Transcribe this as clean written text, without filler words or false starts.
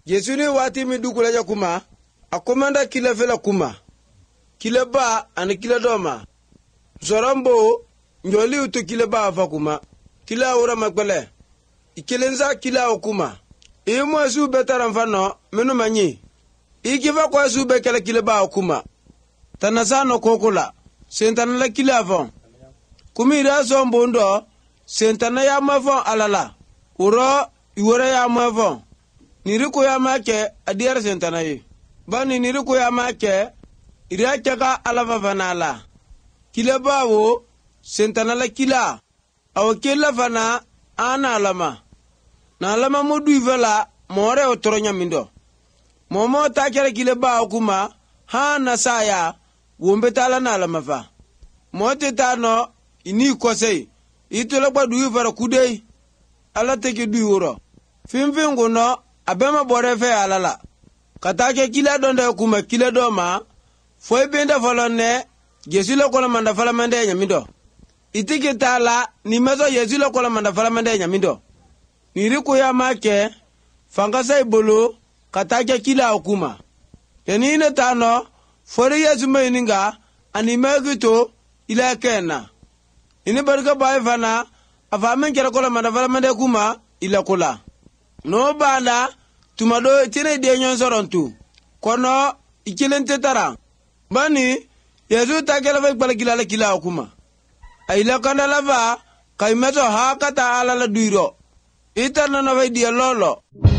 Yesuni wati mi dukula ja kuma akomanda kila fela kuma kila ba ani kila doma zorambo njoli utu kila ba fa kuma kila ura magbele ikilenza kila okuma imu asu betaran fano menu manyi ikiva kwa asu bekele kila ba okuma tanasano kokula sentana la kila fon kumira sombo ndo sentana ya mafon alala uro iwore ya mafon niriku ya make adiyar sentana yi bani niriku ya make iriya keka alafa fanala kila bawo sentana la kila awo kila fana ana alama na alama modu ivala more otoronya mindo momo takere kila bawo kuma ha nasaya wombe tala na alama fa mote tano ini kosei itolo kwa duyu fara kudei ala teke duyuro fimfingu no abema bore fe alala katake kila donda kuma kila doma foi benda folone Yesu kola manda fala mande nyamindo itike tala ni mezo Yesu kola manda fala mande nyamindo niriku ya make fangasa ibolo katake kila hukuma yanine tano fori Yesu maininga animegito ila kena ini barka bai fana afamen kera kola manda fala mande kuma ila kola no bala tumado tine de nyon sorontu kono ikilente tara bani Yesu takela fa bala kilala kila kuma ayila kana lava kaimeto hakata ala la duiro itana na fa dia lolo